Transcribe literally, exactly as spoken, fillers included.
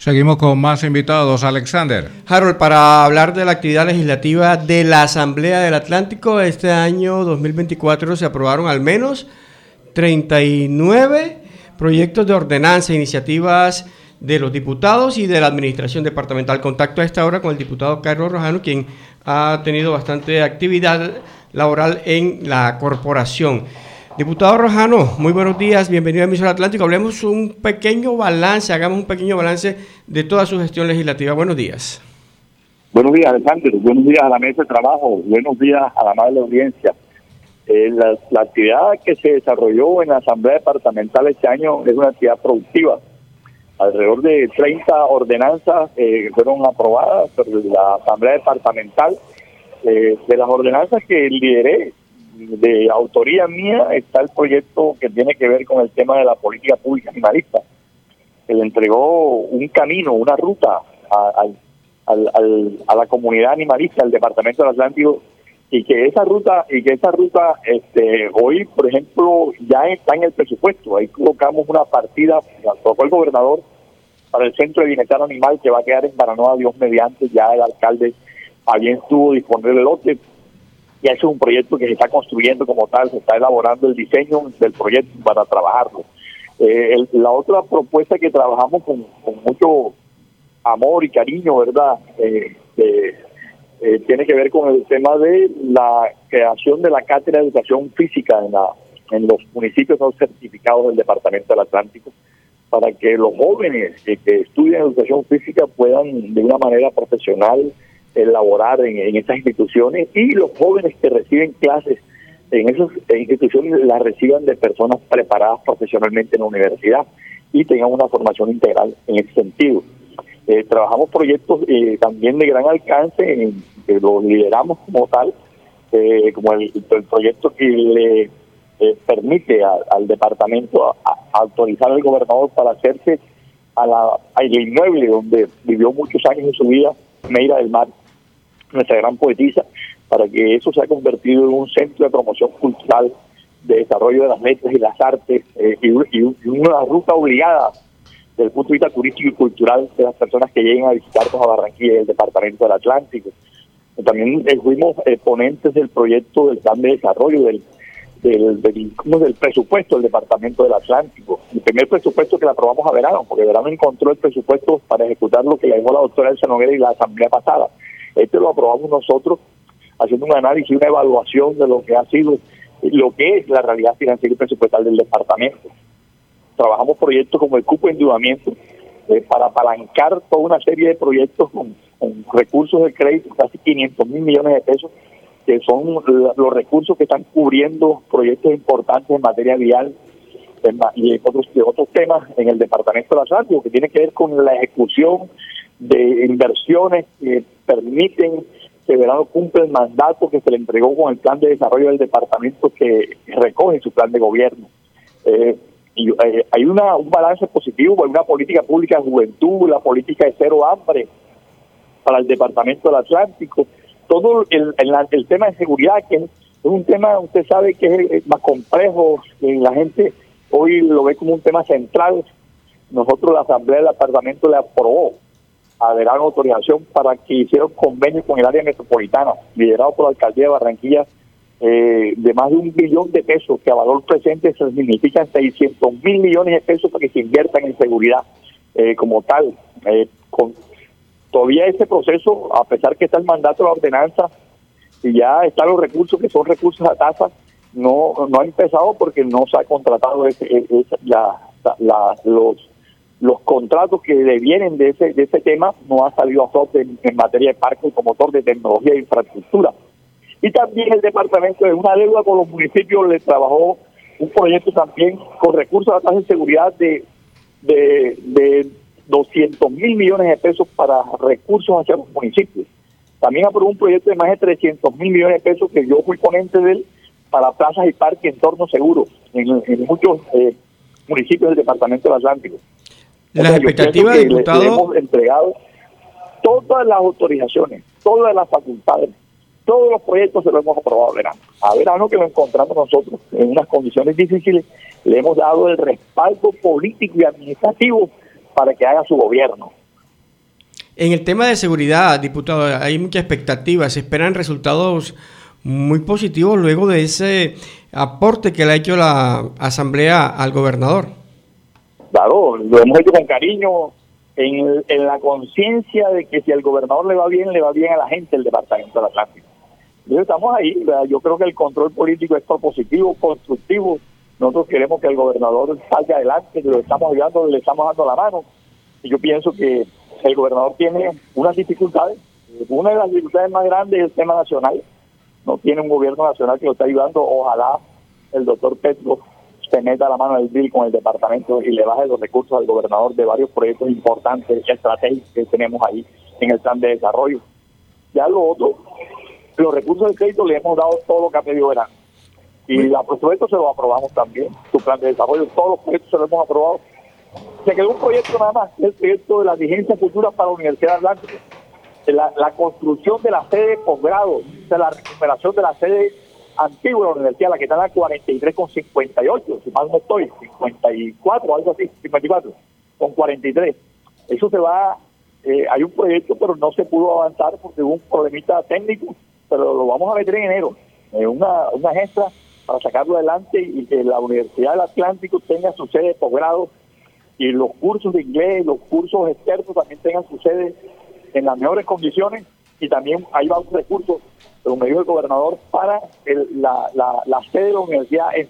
Seguimos con más invitados. Alexander. Harold, para hablar de la actividad legislativa de la Asamblea del Atlántico, este año dos mil veinticuatro se aprobaron al menos treinta y nueve proyectos de ordenanza, iniciativas de los diputados y de la administración departamental. Contacto a esta hora con el diputado Carlos Rojano, quien ha tenido bastante actividad laboral en la corporación. Diputado Rojano, muy buenos días, bienvenido a Emisora Atlántico. Hablemos un pequeño balance, hagamos un pequeño balance de toda su gestión legislativa. Buenos días. Buenos días, Alexander. Buenos días a la mesa de trabajo. Buenos días a la amable audiencia. Eh, la, la actividad que se desarrolló en la Asamblea Departamental este año es una actividad productiva. Alrededor de treinta ordenanzas eh, fueron aprobadas por la Asamblea Departamental. Eh, de las ordenanzas que lideré, de autoría mía, está el proyecto que tiene que ver con el tema de la política pública animalista, que le entregó un camino, una ruta a, a, a, a la comunidad animalista del Departamento del Atlántico, y que esa ruta y que esa ruta este hoy, por ejemplo, ya está en el presupuesto. Ahí colocamos una partida, la colocó el gobernador, para el Centro de Bienestar Animal, que va a quedar en Baranoa, Dios mediante. Ya el alcalde a bien estuvo disponer el lote. Y ese es un proyecto que se está construyendo como tal, se está elaborando el diseño del proyecto para trabajarlo. Eh, el, la otra propuesta que trabajamos con, con mucho amor y cariño, ¿verdad? Eh, eh, eh, tiene que ver con el tema de la creación de la cátedra de educación física en, la, en los municipios no certificados del Departamento del Atlántico, para que los jóvenes que, que estudian educación física puedan de una manera profesional elaborar en, en esas instituciones, y los jóvenes que reciben clases en esas instituciones las reciban de personas preparadas profesionalmente en la universidad y tengan una formación integral en ese sentido. Eh, trabajamos proyectos eh, también de gran alcance, en, que los lideramos como tal, eh, como el, el proyecto que le eh, permite a, al departamento a, a autorizar al gobernador para hacerse a la, al inmueble donde vivió muchos años de su vida Meira del Mar, nuestra gran poetisa, para que eso se ha convertido en un centro de promoción cultural, de desarrollo de las letras y las artes, eh, y, y, y una ruta obligada desde el punto de vista turístico y cultural de las personas que lleguen a visitarnos a Barranquilla y el Departamento del Atlántico. También eh, fuimos eh, ponentes del proyecto del plan de desarrollo del del, del, del presupuesto del Departamento del Atlántico. El primer presupuesto que le aprobamos a Verano, porque Verano encontró el presupuesto para ejecutar lo que le dejó la doctora Elsa Noguera y la asamblea pasada. Este lo aprobamos nosotros, haciendo un análisis y una evaluación de lo que ha sido, lo que es la realidad financiera y presupuestal del departamento. Trabajamos proyectos como el cupo de endeudamiento, eh, para apalancar toda una serie de proyectos con, con recursos de crédito, casi quinientos mil millones de pesos, que son los recursos que están cubriendo proyectos importantes en materia vial y otros, otros temas en el Departamento del Atlántico, que tiene que ver con la ejecución de inversiones que permiten que Verano cumpla el mandato que se le entregó con el plan de desarrollo del departamento que recoge su plan de gobierno. Eh, y eh, hay una, un balance positivo, hay una política pública de juventud, la política de cero hambre para el Departamento del Atlántico. Todo el, el, el tema de seguridad, que es un tema, usted sabe que es más complejo, que la gente hoy lo ve como un tema central. Nosotros, la Asamblea del Departamento, le aprobó a Verano autorización para que hiciera un convenio con el área metropolitana, liderado por la Alcaldía de Barranquilla, eh, de más de un billón de pesos, que a valor presente se significan seiscientos mil millones de pesos para que se inviertan en seguridad eh, como tal. Eh, con Todavía ese proceso, a pesar que está el mandato de la ordenanza y ya están los recursos que son recursos a tasa, no no ha empezado porque no se ha contratado ese, ese, la, la, los los contratos que devienen de ese de ese tema, no ha salido a flote en, en materia de parque como motor de tecnología e infraestructura. Y también el departamento, de una deuda con los municipios, le trabajó un proyecto también con recursos a tasa de seguridad de de, de doscientos mil millones de pesos para recursos hacia los municipios. También aprobó un proyecto de más de trescientos mil millones de pesos, que yo fui ponente de él, para plazas y parques y entornos seguros en, en muchos eh, municipios del Departamento del Atlántico. Las expectativas, diputado. Le, le hemos entregado todas las autorizaciones, todas las facultades, todos los proyectos se los hemos aprobado a Verano. A Verano, que lo encontramos nosotros en unas condiciones difíciles, le hemos dado el respaldo político y administrativo para que haga su gobierno. En el tema de seguridad, diputado, hay mucha expectativa, se esperan resultados muy positivos luego de ese aporte que le ha hecho la Asamblea al gobernador. Claro, lo hemos hecho con cariño, en, en la conciencia de que si al gobernador le va bien, le va bien a la gente del Departamento del Atlántico. Entonces estamos ahí, ¿verdad? Yo creo que el control político es propositivo, constructivo. Nosotros queremos que el gobernador salga adelante, que lo estamos ayudando, le estamos dando la mano. Y yo pienso que el gobernador tiene unas dificultades. Una de las dificultades más grandes es el tema nacional. No tiene un gobierno nacional que lo está ayudando. Ojalá el doctor Petro se meta la mano del bill con el departamento y le baje los recursos al gobernador de varios proyectos importantes, estratégicos que tenemos ahí en el plan de desarrollo. Ya lo otro, los recursos del crédito le hemos dado todo lo que ha pedido Verano. Y los proyectos se los aprobamos también. Su plan de desarrollo, todos los proyectos se los hemos aprobado. Se quedó un proyecto nada más, el proyecto de la diligencia futura para la Universidad Atlántica. La, la construcción de la sede de posgrado, de la recuperación de la sede antigua de la universidad, la que está en la cuarenta y tres con cincuenta y ocho, si mal no estoy, cincuenta y cuatro, algo así, cincuenta y cuatro, con cuarenta y tres. Eso se va, eh, hay un proyecto, pero no se pudo avanzar porque hubo un problemita técnico, pero lo vamos a meter en enero, eh, una, una gesta para sacarlo adelante y que la Universidad del Atlántico tenga su sede de posgrado y los cursos de inglés, los cursos externos también tengan su sede en las mejores condiciones, y también ahí va un recurso, como me dijo el gobernador, para el, la, la, la sede de la universidad en